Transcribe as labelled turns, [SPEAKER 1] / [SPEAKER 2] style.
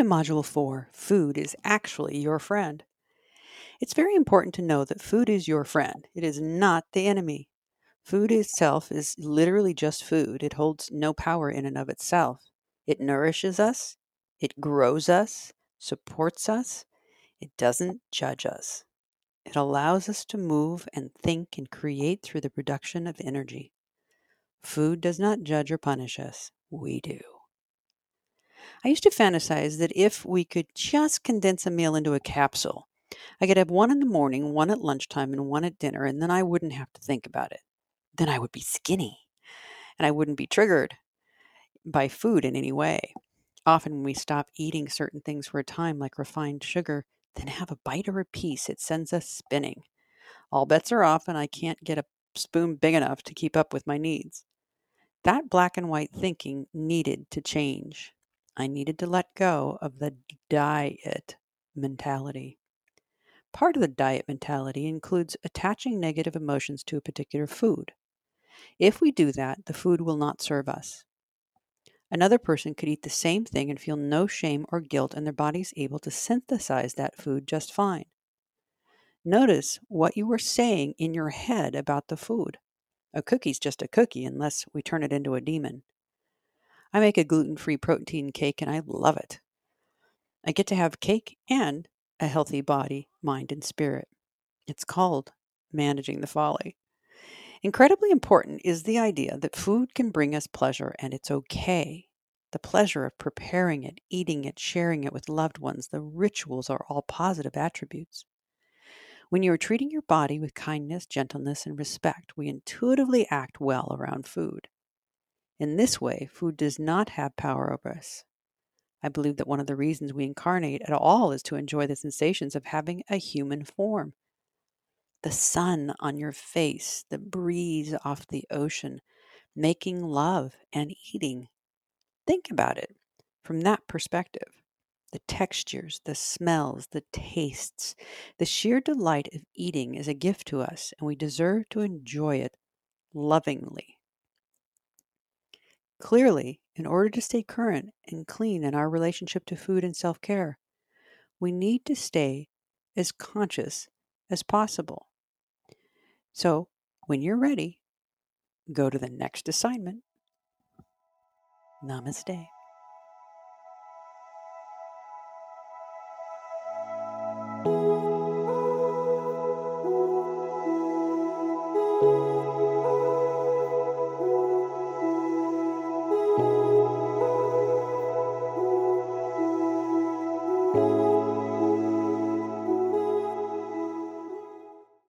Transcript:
[SPEAKER 1] Module 4, Food is Actually Your Friend. It's very important to know that food is your friend. It is not the enemy. Food itself is literally just food. It holds no power in and of itself. It nourishes us, it grows us, supports us, it doesn't judge us. It allows us to move and think and create through the production of energy. Food does not judge or punish us. We do. I used to fantasize that if we could just condense a meal into a capsule, I could have one in the morning, one at lunchtime, and one at dinner, and then I wouldn't have to think about it. Then I would be skinny, and I wouldn't be triggered by food in any way. Often, when we stop eating certain things for a time, like refined sugar, then have a bite or a piece, it sends us spinning. All bets are off, and I can't get a spoon big enough to keep up with my needs. That black and white thinking needed to change. I needed to let go of the diet mentality. Part of the diet mentality includes attaching negative emotions to a particular food. If we do that, the food will not serve us. Another person could eat the same thing and feel no shame or guilt, and their body's able to synthesize that food just fine. Notice what you were saying in your head about the food. A cookie's just a cookie unless we turn it into a demon. I make a gluten-free protein cake and I love it. I get to have cake and a healthy body, mind, and spirit. It's called managing the folly. Incredibly important is the idea that food can bring us pleasure and it's okay. The pleasure of preparing it, eating it, sharing it with loved ones, the rituals are all positive attributes. When you are treating your body with kindness, gentleness, and respect, we intuitively act well around food. In this way, food does not have power over us. I believe that one of the reasons we incarnate at all is to enjoy the sensations of having a human form. The sun on your face, the breeze off the ocean, making love and eating. Think about it from that perspective. The textures, the smells, the tastes, the sheer delight of eating is a gift to us, and we deserve to enjoy it lovingly. Clearly, in order to stay current and clean in our relationship to food and self care, we need to stay as conscious as possible. So, when you're ready, go to the next assignment. Namaste.